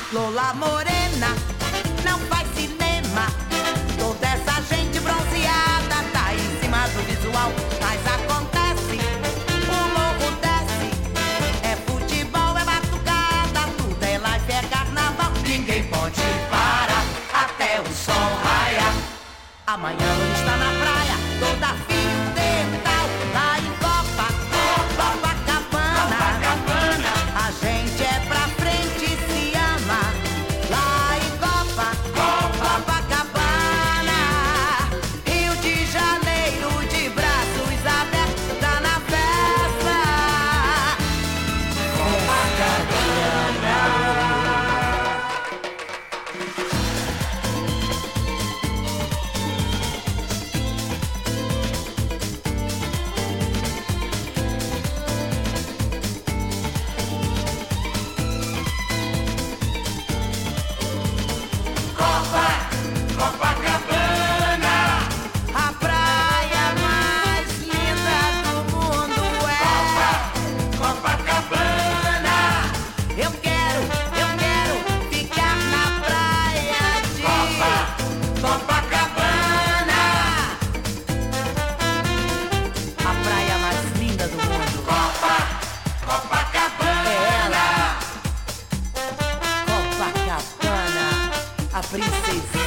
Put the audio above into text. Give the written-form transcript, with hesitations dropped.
Lola Morena não faz cinema. Toda essa gente bronzeada tá em cima do visual. Mas acontece, o morro desce. É futebol, é batucada, tudo é life, é carnaval. Ninguém pode parar até o sol raiar. Amanhã Lula está na praia, toda fio dental. Lá em Copacabana, a gente é pra frente e se ama. Lá em Copacabana, Rio de Janeiro de braços abertos, tá na festa. Copacabana, A praia mais linda do mundo é Copacabana, Eu quero ficar na praia de Copacabana, A praia mais linda do mundo Copacabana, é ela, Copacabana, a princesa.